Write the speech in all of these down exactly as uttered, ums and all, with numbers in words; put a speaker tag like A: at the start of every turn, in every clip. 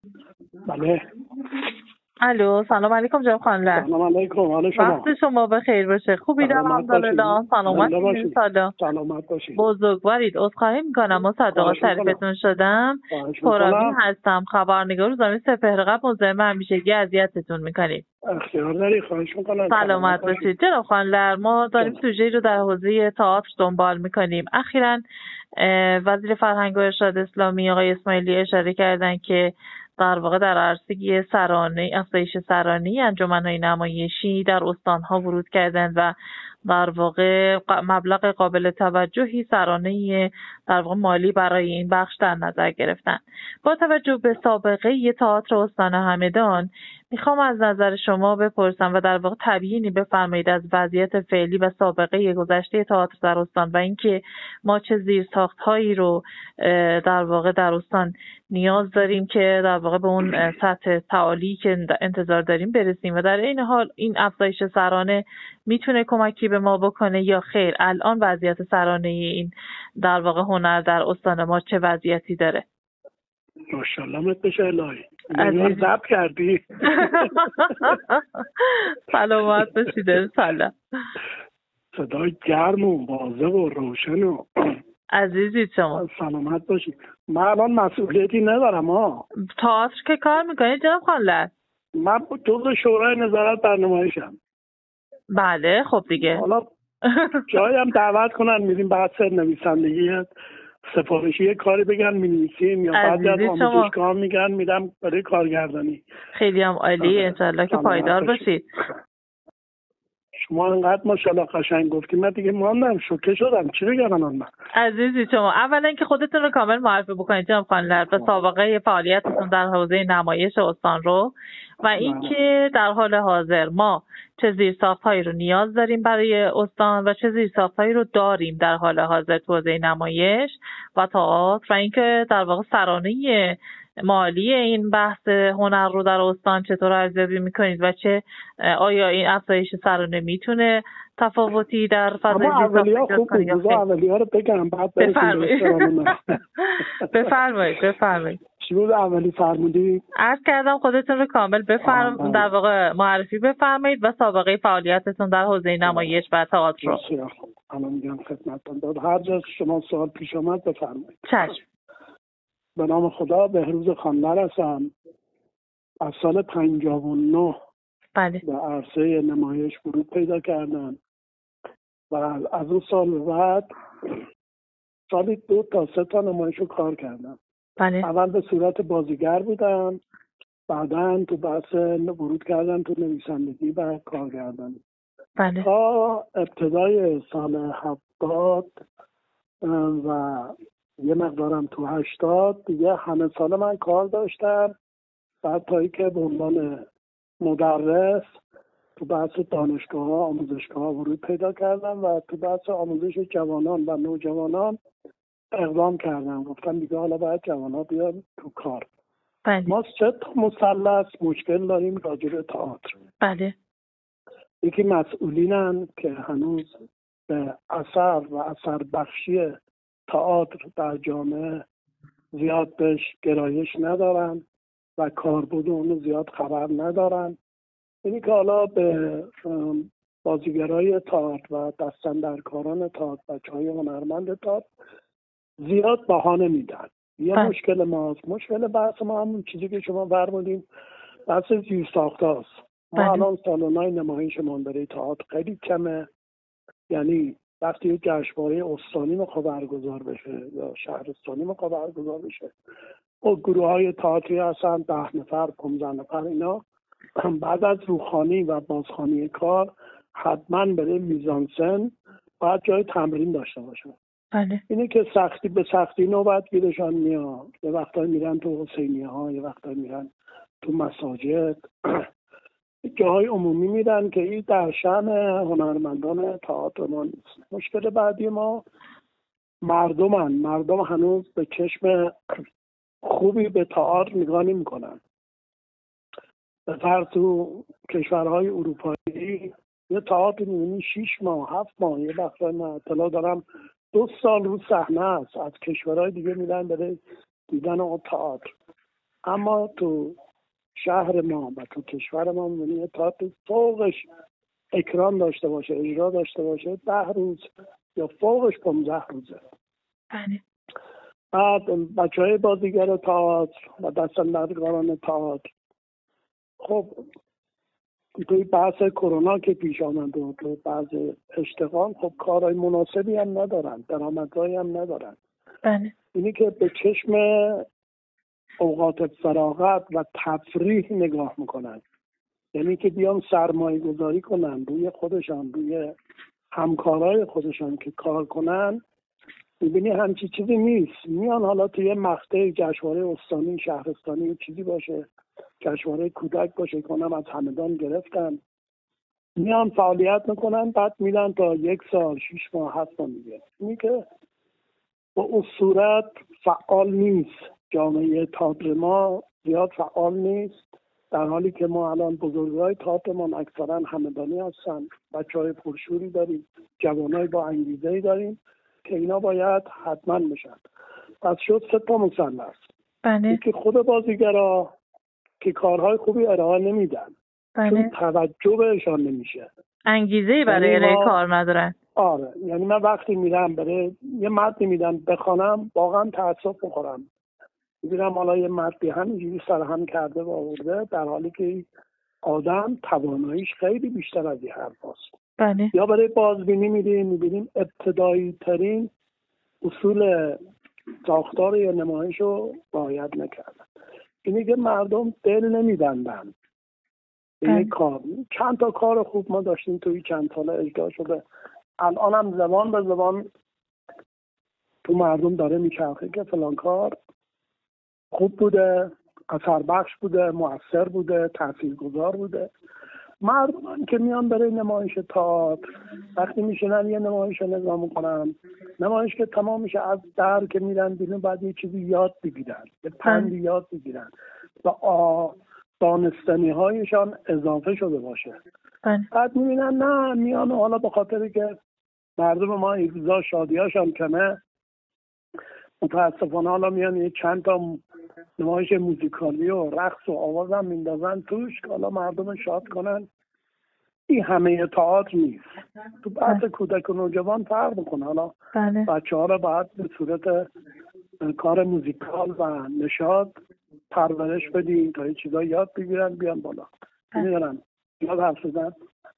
A: بله.
B: الو، سلام علیکم جناب خانلر.
A: سلام علیکم، حال شما؟
B: وقت شما بخیر باشه. خوبید؟ الحمدلله. سلامت باشید.
A: سلامت باشید.
B: بزرگوارید. عذرخواهی میکنم مصدقا تعریفتون شدم. پرامین هستم، خبرنگار روزنامه سپهر. مزاحم همیشگی اذیتتون میکنید.
A: اختیار داری، خواهش میکنم.
B: سلامت باشید جناب خانلر. ما داریم سوژه‌ای رو در حوزه تئاتر دنبال میکنیم. اخیراً وزیر فرهنگ و ارشاد اسلامی آقای اسماعیلی اشاره کردن که در واقع در عرصه سرانه افزایش سرانه انجمن‌های نمایشی در استان‌ها ورود کردند و در واقع مبلغ قابل توجهی سرانه در واقع مالی برای این بخش در نظر گرفتن. با توجه به سابقه تئاتر استان همدان میخوام از نظر شما بپرسم و در واقع تبیینی بفرمایید از وضعیت فعلی و سابقه گذشته تئاتر در استان و اینکه ما چه زیرساخت‌هایی رو در واقع در استان نیاز داریم که در واقع به اون سطح تعالی که انتظار داریم برسیم و در این حال این افزایش سرانه میتونه کمکی به ما بکنه یا خیر. الان وضعیت سرانه این در واقع هنر در استان ما چه وضعیتی داره؟
A: ماشاءالله مت بشه الهی. عزیز ضبط کردی.
B: سلامت باشید. سلام.
A: صدای گرم و واضح و روشن و
B: عزیزی شما.
A: سلامت باشید. من الان مسئولیتی ندارم ها.
B: تئاتر که کار میکنید جناب خانلر؟
A: من جزء شورای نظارت بر نمایشم.
B: بله خب دیگه.
A: حالا جایی هم دعوت کنن میریم بحث نویسندگی سفارشی یه کاری بگن می‌نویسیم یا بعضی از آموزشگاه میگن میرم برای کارگردانی.
B: خیلی هم عالی. انشالله که پایدار باشید.
A: شما انقدر ماشاءالله قشنگ گفتیم من دیگه ماندم شوکه شدم. چی بگم الان من؟
B: عزیزی شما اولا که خودتون رو کامل معرفی بکنید جناب خانلر و سابقه فعالیتتون در حوزه نمایش استان رو و اینکه در حال حاضر ما چه زیرساخت‌هایی رو نیاز داریم برای استان و چه زیرساخت‌هایی رو داریم در حال حاضر تو حوزه نمایش و تئاتر و اینکه در واقع سرانه مالی این بحث هنر رو در استان چطور ارزیابی میکنید و چه آیا این افزایش سرانه میتونه تفاوتی در فضای
A: زیرساخت ایجاد کنه یا خیر؟ اولیا رو بگم بعد
B: بفرمایید. بفرمایید بفرمایید.
A: چی بود اولی فرمودی؟
B: عرض کردم خودتون رو کامل بفرمایید، در واقع معرفی بفرمایید و سابقه فعالیتتون در حوزه نمایش و تئاتر رو.
A: الان میگم خدمتتون. هر جا شما سوال پیش اومد بفرمایید.
B: چشم.
A: به نام خدا. بهروز خانلر هستم. از سال پنجاه و نه
B: بله.
A: به عرصه نمایش ورود پیدا کردم و از اون سال بعد سالی دو تا سه تا نمایش رو کار کردم.
B: بله.
A: اول به صورت بازیگر بودم، بعداً تو بحث ورود کردم تو نویسندگی و کارگردانی.
B: بله.
A: تا ابتدای سال هفتاد و یه مقدارم تو هشتاد دیگه همه سال من کار داشتم. بعد تا اینکه به عنوان مدرس تو بحث دانشگاه ها آموزشگاه ها ورود پیدا کردم و تو بحث آموزش جوانان و نوجوانان اقدام کردم. گفتم دیگه حالا باید جوان ها بیان تو کار.
B: بله.
A: ما سه تا مثلث مشکل داریم راجع به تئاتر.
B: بله.
A: یکی مسئولینن که هنوز به اثر و اثر بخشی تئاتر در جامعه زیاد بهش گرایش ندارن و کاربرد اونو زیاد خبر ندارن. اینی که حالا به بازیگرای تئاتر و دستاندرکاران تئاتر و بچه‌های هنرمند تئاتر زیاد بهانه میدن. یه
B: بله.
A: مشکل ماست. مشکل بحث ما همون چیزی که شما فرمودین بحث زیرساخت‌هاست. ما
B: بله.
A: الان سالن‌های نمایشمون برای تئاتر خیلی کمه. یعنی وقتی یک جشنواره استانی میخواد برگزار بشه یا شهرستانی میخواد برگزار بشه و گروه‌های تئاتری هستن ده نفر پانزده نفر اینا بعد از روخانی و بازخوانی کار حتما برای میزانسن باید جای تمرین داشته باشن.
B: بله.
A: اینه که سختی به سختی نوبت گیرشان میاد. یه وقتایی میرن تو حسینیه ها، یه وقتایی میرن تو مساجد، جاهای عمومی میرن که این در شأن هنرمندان تئاتر ما نیست. مشکل بعدی ما مردمن. مردم هنوز به چشم خوبی به تئاتر نگاه نمی‌کنن. به فرض تو کشورهای اروپایی یه تئاتر می‌بینی شش ماه هفت ماه یه وقتا من اطلاع دارم دو سال رو صحنه است. از کشورهای دیگه میرن برای دیدن اون تئاتر. اما تو شهر ما و تو کشور ما می‌بینی تئاتر فوقش اکران داشته باشه، اجرا داشته باشه، ده روز یا فوقش پانزده روزه.
B: بله.
A: بعد بچه های بازیگر تئاتر و دستاندرکاران تئاتر، خب توی بحث کرونا که پیش آمد و تو بعض اشتغال، خب کارهای مناسبی هم ندارن، درآمدزایی هم ندارن.
B: بله.
A: اینی که به چشم اوقات فراغت و تفریح نگاه میکنن، یعنی که بیان سرمایه گذاری کنن روی خودشان، روی همکارای خودشان که کار کنن، میبینی همچی چیزی نیست. میان حالا توی مقطع جشنواره استانی شهرستانی چیزی باشه، جشنواره کودک باشه، کنم از همدان گرفتن، میان فعالیت میکنن، بعد میدن تا یک سال، شش ماه، هفت ماه میگه. اینی که با اون صورت فعال نیست. جامعه تئاتر ما زیاد فعال نیست، در حالی که ما الان بزرگای تئاترمان اکثرا همدانی هستن، بچهای پرشوری داریم، جوانای با انگیزه‌ای داریم که اینا باید حتما بشن. پس شد سه تا مثلث.
B: بله.
A: که خود بازیگرا که کارهای خوبی ارائه نمیدن،
B: بله.
A: چون توجه بهشان نمیشه،
B: انگیزه‌ای برای ارائه
A: ما...
B: کار ندارن.
A: آره، یعنی من وقتی میرم برای یه متن میدم بخوانم، واقعا تأسف میخورم. میبینم حالا یه متنی همینجوری سرهم کرده و آورده، در حالی که آدم تواناییش خیلی بیشتر از این حرف هست.
B: بله.
A: یا برای بازبینی میریم، میبینیم ابتدایی ترین اصول ساختار یا نمایش رو رعایت نکردن. اینه که مردم دل نمیبندن به یک کار. چند تا کار خوب ما داشتیم توی چند ساله اجرا شده، الان هم زبان به زبان تو مردم داره میچرخه که فلان کار خوب بوده، اثر بخش بوده، مؤثر بوده، تاثیرگذار بوده. مردم که میان برای نمایش تئاتر، وقتی میشنن یه نمایش رو نگاه میکنن، نمایش که تمام میشه، از در که میرن بیرون بعد یه چیزی یاد بگیرن، یه پندی یاد بگیرن و آ دانستنی هایشان اضافه شده باشه. بعد میبینن نه، میان حالا به خاطر که مردم ما ایفزا شادی هاشان کمه، متاسفانه حالا میان یه چند تا نمایش موزیکالی و رقص و آواز هم میندازن توش که حالا مردم شاد کنن. این همه تئاتر نیست. تو بحث کودک و نوجوان فرق میکنه. حالا بچه ها رو باید به صورت کار موزیکال و نشاط پرورش بدیم تا یه چیزا یاد بگیرن بیان بالا. میدونم یاد حرف زدن.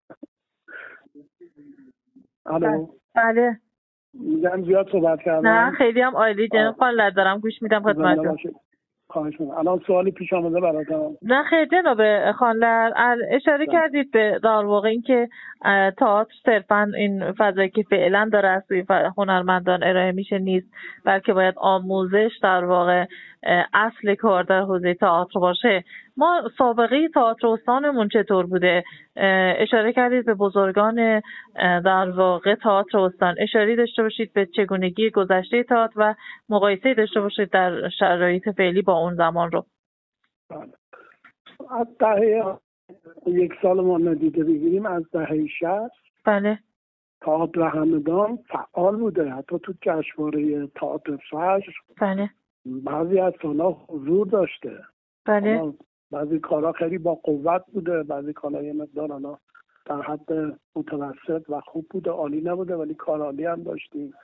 A: الو.
B: بله.
A: میگم زیاد صحبت کردم.
B: نه خیلی هم عالی جناب خانلر، دارم گوش میدم خدمتتون.
A: خواهش می‌کنم. الان سوالی پیش آمده براتون؟
B: نه خیلی جناب خانلر، اشاره بله. کردید به در واقع این که تئاتر صرفا این فضایی که فعلا داره از سوی هنرمندان ارائه میشه نیست، بلکه باید آموزش در واقع اصل کار در حوزه تئاتر باشه. ما سابقه تئاتر استانمون چطور بوده؟ اشاره کردید به بزرگان در واقع تئاتر استان، اشاره داشته باشید به چگونگی گذشته تئاتر و مقایسه داشته باشید در شرایط فعلی با اون زمان رو.
A: بله. از دهه یک سال ما ندیده بگیریم، از دهه شصت
B: بله
A: تئاتر همدان فعال بوده، حتی تو جشنواره تئاتر فجر
B: بله
A: بعضی از سال‌ها حضور داشته.
B: بله
A: بعضی کارها خیلی با قوت بوده، بعضی کارها یه مقدار حالا در حد متوسط و خوب بوده، عالی نبوده، ولی کار عالی هم داشتیم.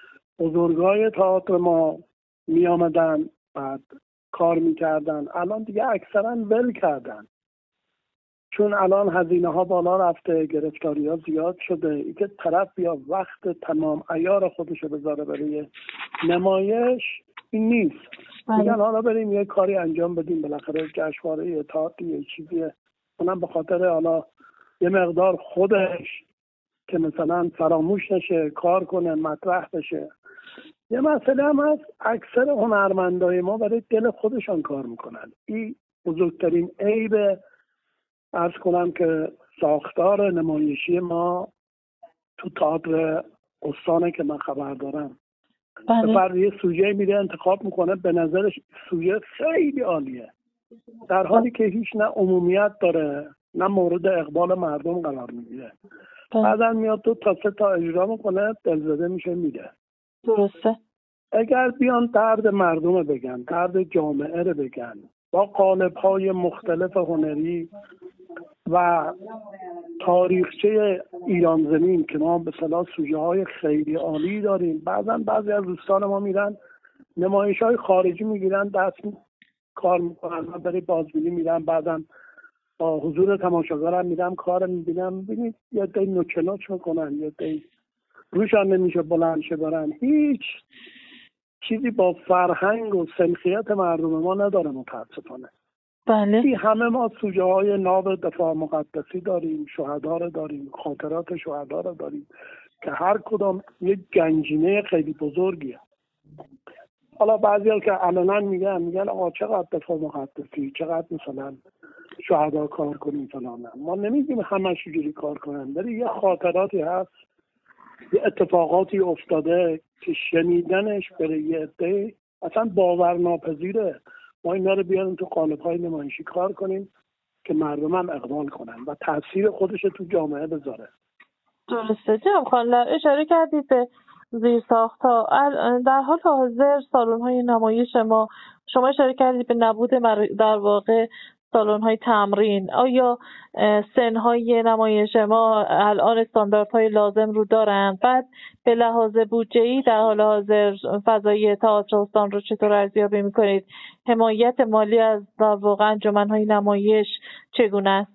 A: بزرگای تئاتر ما می آمدن بعد کار میکردن، الان دیگه اکثرا ول کردن، چون الان هزینه ها بالا رفته، گرفتاری ها زیاد شده. ای که طرف بیا وقت تمام عیار خودشو بذاره برای نمایش، این نیست. میگن حالا بریم یه کاری انجام بدیم، بالاخره جشنواره تئاتر یه چیزیه، اونم به خاطر حالا یه مقدار خودش که مثلا فراموش نشه، کار کنه، مطرح بشه. یه مسئله هم هست، اکثر هنرمندای ما برای دل خودشان کار میکنن. این بزرگترین عیب عرض کنم که ساختار نمایشی ما تو تئاتر استانه که من خبر دارم. به فرض یه سوژه میره انتخاب میکنه، به نظرش سوژه خیلی عالیه، در حالی که هیچ نه عمومیت داره نه مورد اقبال مردم قرار میگیره. بعدن میاد تو تا سه تا اجرا میکنه، دلزده میشه میره.
B: درسته.
A: اگر بیان درد مردم رو بگن، درد جامعه رو بگن، با قالب‌های مختلف هنری و تاریخچه ایران زمین که ما به اصطلاح سوژه های خیلی عالی داریم. بعضا بعضی از دوستان ما میرن نمایش های خارجی میگیرن، دست کار میکنن، من برای بازبینی میرم، بعدم با حضور تماشاگرم میرم کار میبینم، ببینید یه دی نوچه نوچ میکنن، یه دی روشان نمیشه بلند شه برن، هیچ چیزی با فرهنگ و سنخیت مردم ما نداره متاسفانه.
B: بله.
A: همه ما سوژه های ناب دفاع مقدسی داریم، شهدا رو داریم، خاطرات شهدا رو داریم که هر کدام یک گنجینه خیلی بزرگیه. حالا بعضیا که علنا میگن میگن آقا چقدر دفاع مقدسی، چقدر مثلا شهدا کار کنیم فلان. ما نمیگیم همش جوری کار کنن، ولی یه خاطراتی هست، یه اتفاقاتی افتاده که شنیدنش برای یه عده اصلا باورناپذیره. ما اینا رو بیاریم تو قالب‌های نمایشی کار کنیم که مردم هم اقبال کنن و تاثیر خودش تو جامعه بذاره.
B: درسته. جناب خانلر اشاره کردید به زیرساخت‌ها. در حال حاضر سالن‌های نمایش ما، شما اشاره کردید به نبود در واقع سالن‌های تمرین. آیا سن‌های نمایش ما الان استانداردهای لازم رو دارند؟ بعد به لحاظ بودجه‌ای در حال حاضر فضای تئاتر استان رو چطور ارزیابی می‌کنید؟ حمایت مالی از در واقع انجمن‌های نمایش چگونه است؟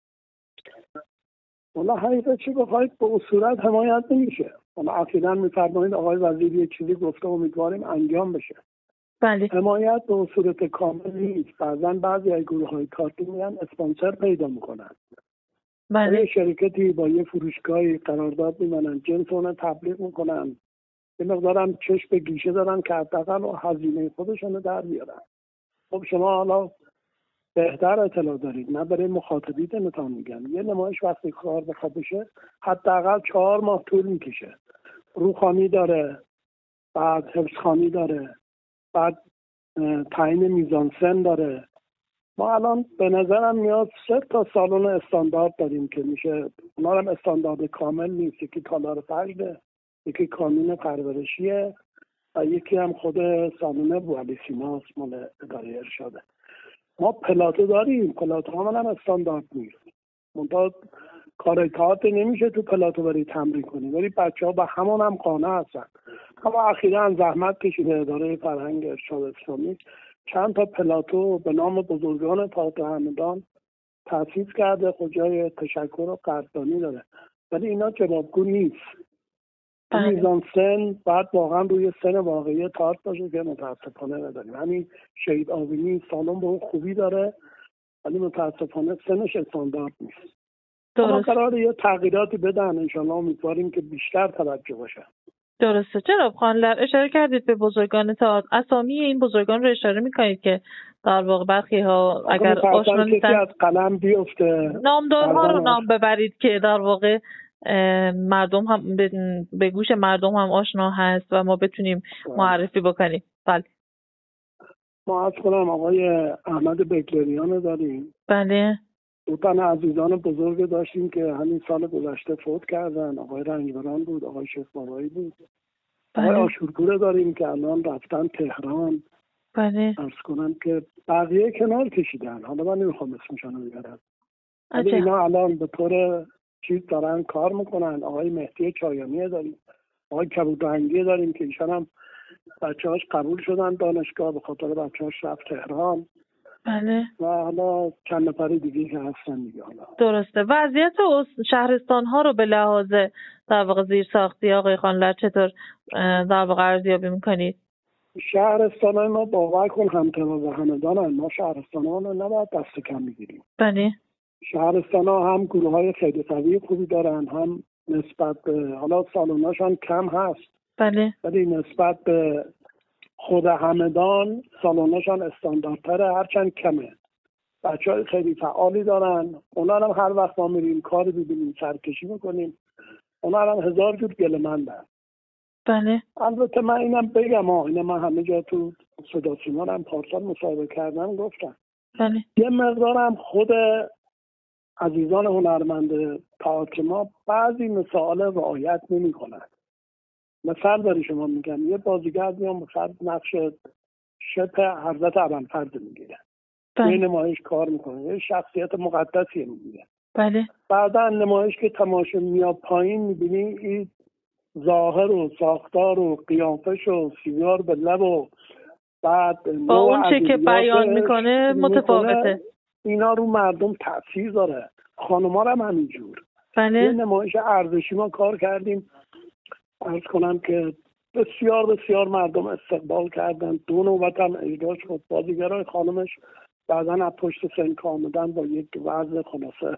A: والا حقیقت چی بخواید به صورت حمایت نمیشه. والا اخیراً می‌فرمایید آقای وزیر یک چیزی گفته امیدواریم انجام بشه.
B: بله.
A: حمایت به صورت کامل نیست. بعضاً بعضی از گروه‌های کارتی میان اسپانسر پیدا میکنن.
B: بله.
A: یه شرکتی با یه فروشگاهی قرارداد می‌بندن، جنس اون تبلیغ میکنن. یه مقدارم چشم به گیشه دارن که حداقل هزینه خودشون رو در بیارن. خب شما حالا بهتر اطلاع دارید، من برای مخاطبینتون میگم یه نمایش وقتی کار بخواد بشه حداقل چهار ماه طول میکشه. روخانی داره، بعد حفظخانی داره، بعد تعیین میزانسن داره. ما الان به نظرم میاد سه تا سالن استاندارد داریم که میشه، اونا هم استاندارد کامل نیست، یکی تالار فجره، یکی کانون پرورشیه و یکی هم خود سالن بوالی سیناس مال اداره ارشاده. ما پلاتو داریم، پلاتو هم هم استاندارد نیست. منتها کار تئاتر نمیشه تو پلاتو بری تمرین کنی، ولی بچه ها به همون هم قانع هستن. اما اخیراً زحمت کشیده اداره فرهنگ ارشاد اسلامی چند تا پلاتو به نام بزرگان تئاتر همدان تأسیس کرده، خود جای تشکر و قدردانی داره، ولی اینا جوابگو نیست. میزان سن باید واقعا روی سن واقعی تئاتر باشه که متاسفانه نداریم. همین شهید آبینی سالن به اون خوبی داره ولی متاسفانه سنش استاندارد نیست. اما قراره یه تغییراتی بدن، انشالله امیدواریم که بیشتر توجه باشه.
B: درسته. جناب خانلر اشاره کردید به بزرگان تئاتر. اسامی این بزرگان رو اشاره میکنید که در واقع برخی ها اگر آشنا نیستن
A: از قلم بیفته،
B: نامدارها رو نام ببرید که در واقع مردم هم به گوش مردم هم آشنا هست و ما بتونیم معرفی بکنیم. بله.
A: ما از کنم آقای احمد بکلریان داریم.
B: بله.
A: دو تن عزیزان بزرگ داشتیم که همین سال گذشته فوت کردن. آقای رنجبران بود، آقای شیخ بابایی بود.
B: بله.
A: آقای آشورپور داریم که الان رفتن تهران.
B: بله.
A: عرض کنم که بقیه کنار کشیدن. حالا من نمیخوام اسمشون رو بیارم. ولی اینا الان به طور چیز دارن کار میکنن. آقای مهدی چایانی داریم. آقای کبودرنگی داریم که ایشان هم بچه‌هاش قبول شدن دانشگاه، به خاطر بچه‌هاش رفت تهران.
B: بله.
A: و حالا چند نفر دیگه که هستن دیگه. حالا
B: درسته. وضعیت شهرستان ها رو به لحاظ در واقع زیرساختی آقای خانلر چطور در واقع ارزیابی میکنید؟
A: شهرستان های ما باور کن همتراز همدان هم. ما شهرستان ها رو نباید دست کم میگیریم.
B: بله.
A: شهرستان ها هم گروه های خیلی قوی خوبی دارن، هم نسبت به حالا سالناشان کم هست.
B: بله.
A: ولی نسبت به خود همدان سالناشان استانداردتره، هرچند کمه. بچه های خیلی فعالی دارن. اونا هم هر وقت ما میریم کار ببینیم سرکشی میکنیم، اونا هم هزار جور گله‌مندن.
B: بله.
A: البته من اینم بگم ها، اینم من همه جا تو صدا سیما هم پارسال مصاحبه کردم گفتم.
B: بله.
A: یه مقدارم خود عزیزان هنرمند تئاتر ما بعضی مسائل رعایت نمی‌کنن. مثال برای شما میگم، یه بازیگر میام مثلا نقش شبه حضرت ابوالفضل میگیره. بله. نمایش کار میکنه، یه شخصیت مقدسیه میگه.
B: بله.
A: بعدا نمایش که تماشا میاد پایین میبینی این ظاهر و ساختار و قیافش و سیگار به لب و بعد
B: با اون چه که بیان میکنه متفاوته.
A: اینا رو مردم تاثیر داره. خانوما هم همینجور.
B: بله.
A: یه نمایش ارزشی ما کار کردیم، عرض کنم که بسیار بسیار مردم استقبال کردن. دو نوبت هم اجرا شد. بازیگرای خانمش بعداً از پشت سنگ آمدن با یک وضع خلاصه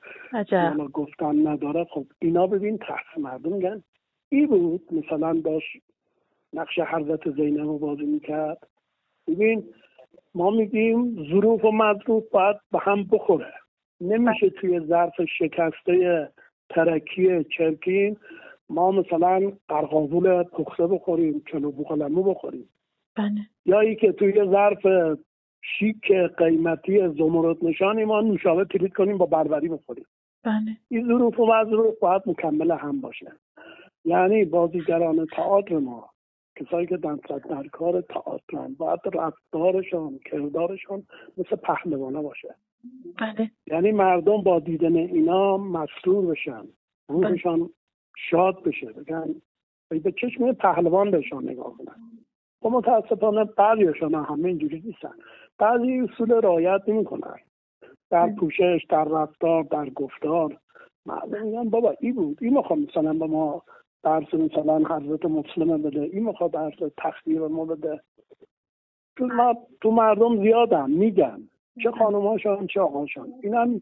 B: عجب
A: گفتن نداره. خب اینا ببین تحت مردم میگن ای بود مثلا داشت نقش حضرت زینب رو بازی میکرد. ببین ما میگیم ظروف و مظروف باید به هم بخوره. نمیشه توی ظرف شکسته ترکی چرکین ما مثلا قرقاول پخته بخوریم، کلو بوقلمو بخوریم.
B: بله.
A: یا ای که توی ظرف شیک قیمتی زمرد نشانی ما نوشابه تریت کنیم با بربری بخوریم.
B: بله.
A: این ظروف و مظروف باید مکمل هم باشه. یعنی بازیگران تئاتر ما، کسایی که دست در کار تئاترن، باید رفتارشان کردارشان مثل پهلوانه باشه.
B: بله.
A: یعنی مردم با دیدن اینا مسرور بشن، روحشان شاد بشه، بگن به چشم پهلوان بهشان نگاه کنن. و متاسفانه بعضیشان همه اینجوری نیستن. بعضی اصول رعایت نمی‌کنن در پوشش، در رفتار، در گفتار. مردم میگن بابا ای بود، این میخوام مثلا به ما درس مثلا حضرت مسلم بده، این میخواد درس تخدیر ما بده. تو, ما تو مردم زیادن میگن، چه خانماشان چه آقاشان. این هم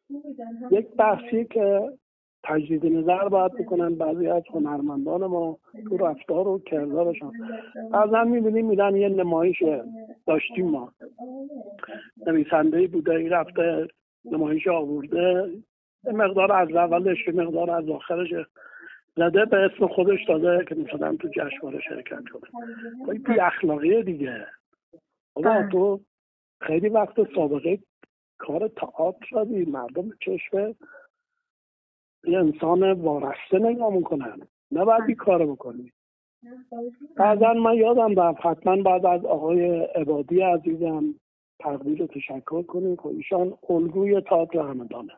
A: یک بحثی که تجدید نظر باید بکنن بعضی از هنرمندان ما تو رفتار و کردارشان. بعضا میبینیم میرن یه نمایش داشتیم ما، نویسنده‌ای بوده این رفته نمایش آورده، یه مقدار از اولش یه مقدار از آخرش زده به اسم خودش داده که مثلا تو جشنواره شرکت کنه. این بی اخلاقیه دیگه. بابا تو خیلی وقت سابقه کار تئاتر شدی، مردم چشم یه انسان وارسته نگاه میکنن، نه باید این کارو بکنی. بعضا من یادم رفت حتما بعد از آقای عبادی عزیزم تقدیر و تشکر کنیم که ایشان الگوی تئاتر همدانه.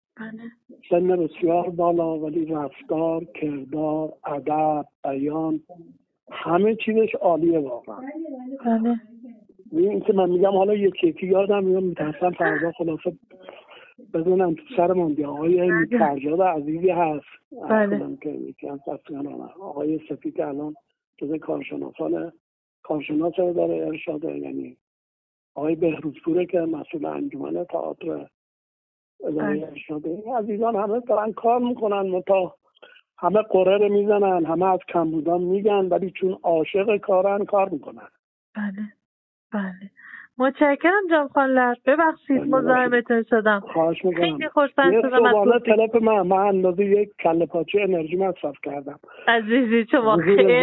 A: سن بسیار بالا ولی رفتار، کردار، ادب، بیان همه چیزش عالیه واقعا.
B: بله.
A: این که من میگم حالا یکی یکی یادم میاد، میترسم فردا خلاصه بدونم تو سرمون دی آقای فرجاد عزیزی هست.
B: بله.
A: که یکی از دستیاران آقای سفید الان جزء کارشناسان کارشناس داره ارشاده، یعنی آقای بهروزپوره که مسئول انجمن تئاتر اداره ارشاده. عزیزان همه دارن کار میکنن، متا همه قره رو میزنن، همه از کمبودان میگن، ولی چون عاشق کارن کار میکنن.
B: بله بله. متشکرم جناب خانلر، ببخشید مزاحمتون شدم.
A: خواهش میکنم.
B: خیلی خوشبخت شدم از
A: صبحانه تلپ من من اندازه یک کله پاچه انرژی مصرف کردم.
B: عزیزی شما خیلی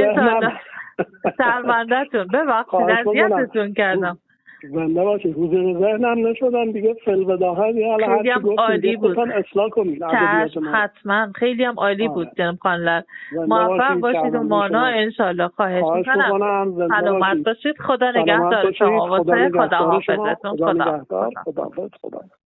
B: شرمنده‌تون، ببخشید اذیتتون کردم.
A: زنده باشید. حضور ذهنم نشدن دیگه، فلوداها دیگه حالا هر چی
B: عالی بود.
A: اصلاح کنید.
B: حتما خیلی هم عالی بود جناب خانلر. موفق باشید و مانا ان شاء الله. خواهش می‌کنم. سلامت باشید. خدا نگهدار شما. خدا حافظتون. خدا.
A: خدا.